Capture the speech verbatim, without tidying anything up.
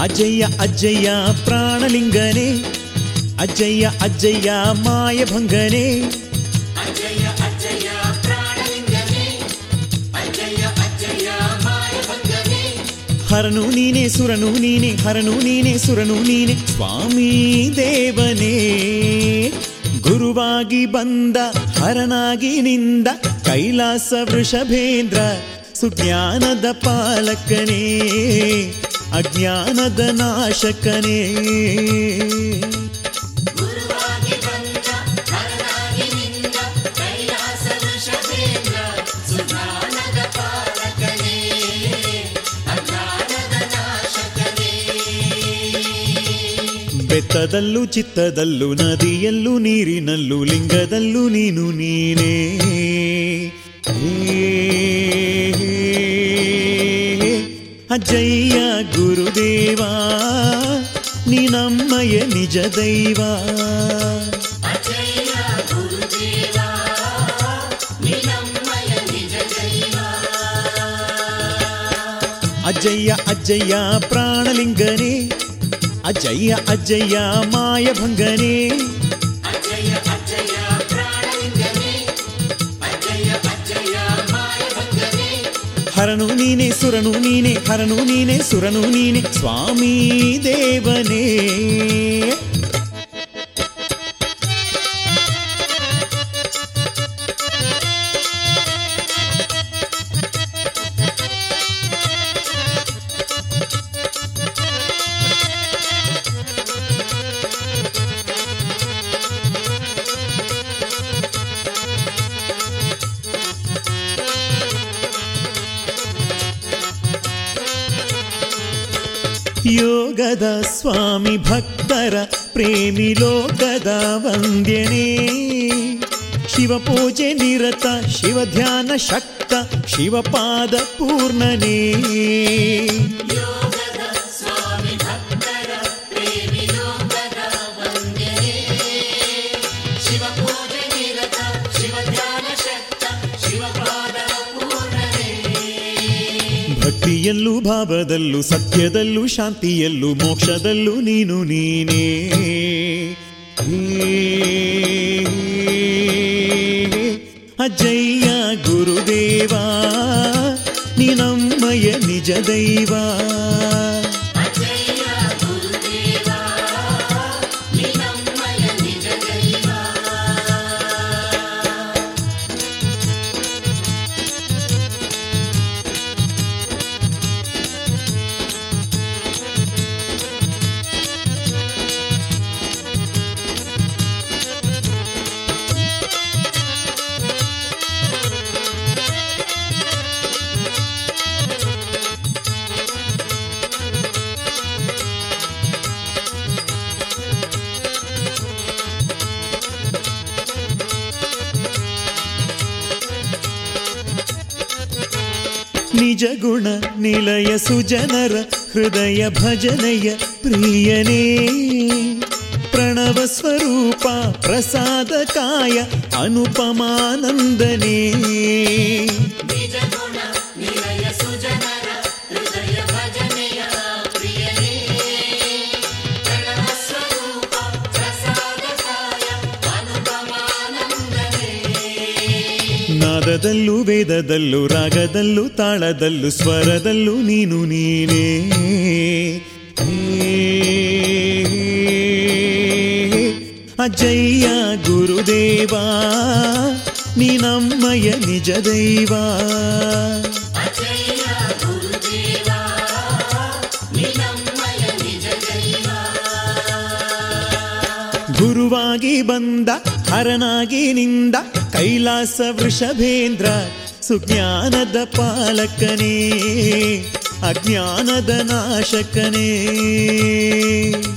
ಅಜ್ಜಯ್ಯ ಅಜ್ಜಯ್ಯ ಪ್ರಾಣಲಿಂಗನೇ, ಅಜ್ಜಯ್ಯ ಅಜ್ಜಯ್ಯ ಮಾಯಭಂಗನೇ, ಅಜ್ಜಯ್ಯ ಅಜ್ಜಯ್ಯ ಪ್ರಾಣಲಿಂಗನೇ, ಅಜ್ಜಯ್ಯ ಅಜ್ಜಯ್ಯ ಮಾಯಭಂಗನೇ. ಹರನು ನೀನೆ ಸುರನು ನೀನೆ, ಹರನು ನೀನೆ ಸುರನು ನೀನೆ ಸ್ವಾಮಿ ದೇವನೇ. ಗುರುವಾಗಿ ಬಂದ ಹರನಾಗಿ ನಿಂದ ಕೈಲಾಸ ವೃಷಭೇಂದ್ರ, ಸುಜ್ಞಾನದ ಪಾಲಕನೇ ಅಜ್ಞಾನದ ನಾಶಕನೇ. ಗುರುವಾಗಿ ಬಂದ ಹರನಾಗಿ ನಿಂದ ಕೈಲಾಸ ವೃಷಭೇಂದ್ರ, ಸುಜ್ಞಾನದ ಪಾಲಕನೇ ಅಜ್ಞಾನದ ನಾಶಕನೇ. ಬೆತ್ತದಲ್ಲೂ ಚಿತ್ತದಲ್ಲೂ ನದಿಯಲ್ಲೂ ನೀರಿನಲ್ಲೂ ಲಿಂಗದಲ್ಲೂ ನೀನು ನೀನೇ. ಅಜ್ಜಯ್ಯ ಗುರುದೇವ ನೀನಮ್ಮಯ ನಿಜ ದೈವ. ಅಜ್ಜಯ್ಯ ಗುರುದೇವ ನೀನಮ್ಮಯ ನಿಜ ದೈವ. ಅಜ್ಜಯ್ಯ ಅಜ್ಜಯ್ಯ ಪ್ರಾಣಲಿಂಗನೇ, ಅಜ್ಜಯ್ಯ ಅಜ್ಜಯ್ಯ ಮಾಯಭಂಗನೇ, ಅಜ್ಜಯ್ಯ ಅಜ್ಜಯ್ಯ ಪ್ರಾಣಲಿಂಗನೇ, ಅಜ್ಜಯ್ಯ ಅಜ್ಜಯ್ಯ ಮಾಯಭಂಗನೇ. ಹರನು ನೀನೆ ಸುರನು ನೀನೆ, ಹರನು ನೀನೆ ಸುರನು ನೀನೆ ಸ್ವಾಮಿ ದೇವನೇ. ಯೋಗದ ಸ್ವಾಮಿ ಭಕ್ತರ ಪ್ರೇಮಿ ಲೋಕದ ವಂದ್ಯನೇ, ಶಿವಪೂಜೆ ನಿರತ ಶಿವ ಧ್ಯಾನ ಶಕ್ತ ಶಿವಪಾದ ಪೂರ್ಣನೇ. ಯೋಗದ ಸ್ವಾಮಿ ಭಕ್ತರ ಪ್ರೇಮಿ ಲೋಕದ ವಂದ್ಯನೇ, ಶಿವಪೂಜೆ ನಿರತ ಶಿವ ಧ್ಯಾನ ಶಕ್ತ ಶಿವಪಾದ ಪೂರ್ಣನೇ. ಭಕ್ತಿಯಲ್ಲೂ ಭಾವದಲ್ಲೂ ಸತ್ಯದಲ್ಲೂ ಶಾಂತಿಯಲ್ಲೂ ಮೋಕ್ಷದಲ್ಲೂ ನೀನು ನೀನೇ. ಅಜ್ಜಯ್ಯ ಗುರುದೇವ ನೀನಮ್ಮಯ ನಿಜ ದೈವ. ಅಜ್ಜಯ್ಯ ಗುರುದೇವ ನೀನಮ್ಮಯ ನಿಜ ದೈವ. ನಿಜ ಗುಣ ನಿಲಯ ಸುಜನರ ಹೃದಯ ಭಜನೆಯ ಪ್ರಿಯನೇ, ಪ್ರಣವ ಸ್ವರೂಪ ಪ್ರಸಾದ ಕಾಯ ಅನುಪಮಾನಂದನೇ. ನಿಜ ಗುಣ ನಿಲಯ ಸುಜನರ ಹೃದಯ ಭಜನೆಯ ಪ್ರಿಯನೇ, ಪ್ರಣವ ಸ್ವರೂಪ ಪ್ರಸಾದ ಕಾಯ ಅನುಪಮಾನಂದನೇ. ನಾದದಲ್ಲೂ ವೇದದಲ್ಲೂ ರಾಗದಲ್ಲೂ ತಾಳದಲ್ಲೂ ಸ್ವರದಲ್ಲೂ ನೀನು ನೀನೇ. ಅಜ್ಜಯ್ಯ ಗುರುದೇವ ನೀನಮ್ಮಯ ನಿಜ ದೈವ. ಅಜ್ಜಯ್ಯ ಗುರುದೇವ ನೀನಮ್ಮಯ ನಿಜ ದೈವ. ಗುರುವಾಗಿ ಬಂದ ಹರನಾಗಿ ನಿಂದ ಕೈಲಾಸ ವೃಷಭೇಂದ್ರ, ಸುಜ್ಞಾನದ ಪಾಲಕನೇ ಅಜ್ಞಾನದ ನಾಶಕನೇ.